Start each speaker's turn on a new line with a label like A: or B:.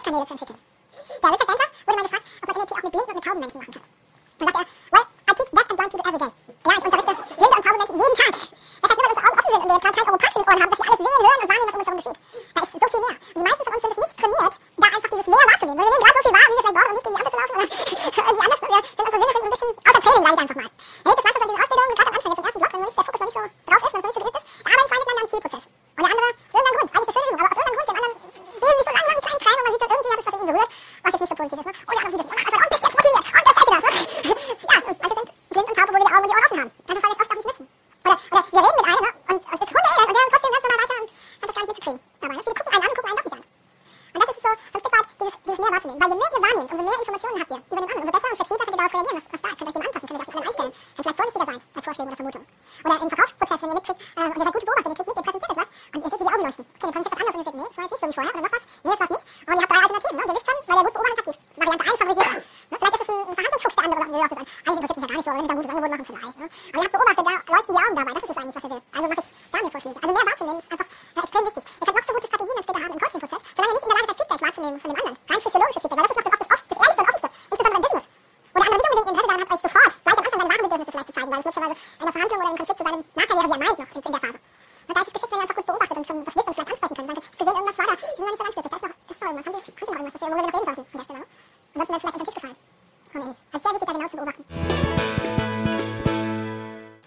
A: Kanäle zu entwickeln. Der Richard Bandler wurde mal gefragt, ob man NLP auch mit blinden und mit tauben Menschen machen kann. Dann sagt er, well, I teach deaf and blind people every day. Ja, ich unterrichte blinde und taube Menschen jeden Tag. Das heißt, nur weil unsere Augen offen sind und wir jetzt gerade kein Oropax in den Ohren haben, dass wir alles sehen, hören und wahrnehmen, was um uns herum geschieht. Da ist so viel mehr. Und die meisten von uns sind es nicht trainiert, da einfach dieses Mehr wahrzunehmen. Wir nehmen gerade so viel wahr, wie wir vielleicht wollen, um nicht gegen die Ampel zu laufen oder irgendwie anders. Wir sind unsere Sinne ein bisschen außer Training, sage ich einfach mal. Hey, das war schon so diese Ausbildung, gerade am Anfang, jetzt im ersten Block, wenn der Fokus noch nicht so drauf ist, wenn es noch nicht so geübt ist, da arbeiten zwei miteinander am Zielprozess. Und der andere, aus irgendeinem Grund, eigentlich eine schöne Übung, aber aus irgendeinem Grund, dem anderen nehmen sich so langsam die kleinen Tränen und man sieht schon irgendwie, hat es was in ihm berührt, was jetzt nicht so positiv ist. Ne? Und der andere sieht es, und dich jetzt motiviert, und der fällt dir das. Ne? Ja, und manche sind blind und taub, obwohl wir die Augen und die Ohren offen haben. Einfach weil wir es oft auch nicht wissen. Oder wir reden mit einem, ne? Und es ist Hundeelend und der dann trotzdem ganz normal weiter und scheint das gar nicht mitzukriegen. Dabei, ne? Viele gucken einen an und gucken einen doch nicht an. Und das ist so ein Stück weit dieses Mehr wahrzunehmen. Weil je mehr ihr wahrnehmt, umso mehr Informationen habt ihr über den anderen, umso besser und flexibler könnt ihr darauf reagieren, was da ist. Könnt ihr euch dem anpassen, könnt ihr euch auf den anderen einstellen. Könnt vielleicht vorsichtiger sein bei Vorschlägen oder Vermutungen. Oder im Verkaufsprozess, wenn ihr mitkriegt, und ihr seid gute Beobachter, ihr kriegt mit, ihr präsentiert etwas und ihr seht, wie die Augen leuchten. Okay, dann kommt jetzt was anderes und ihr seht, nee, das war jetzt nicht so wie vorher, oder noch was, nee, das war's nicht. Und ihr habt drei Alternativen, ne? Und ihr wisst schon, weil ihr gut beobachtet habt, die Variante 1 favorisiert ihr. Ne? Vielleicht ist es ein Verhandlungsfuchs, der andere sagt, nee, das ist eigentlich interessiert mich ja gar nicht so, wenn sie da ein gutes Angebot machen, vielleicht. Ne? Aber ihr habt beobachtet, da leuchten die Augen dabei, das ist es eigentlich, was ihr will. Also mache ich da mir Vorschläge. Also mehr wahrzunehmen ist einfach extrem wichtig. Ihr könnt noch so gute Strategien dann später haben im Coaching-Prozess, solange ihr nicht in der Lage seid, Feedback wahrzunehmen von dem anderen. Rein physiologisches Feedback, weil das ist noch das Ehrlichste und Offenste, insbesondere im Business. Wo der andere nicht unbedingt Interesse daran hat, euch sofort gleich am Anfang seine wahren Bedürfnisse vielleicht zu zeigen, weil es möglicherweise in einer Verhandlung oder im Konflikt zu seinem Nachteil wäre, wie er meint, noch in der Phase. Und da ist es geschickt, wenn ihr einfach gut beobachtet und schon das wisst und vielleicht ansprechen könnt. Danke, wir sehen irgendwas war da, Sie sind noch nicht so ganz glücklich, da ist noch, sorry, haben Sie noch irgendwas, das wir, worüber wir noch reden sollten?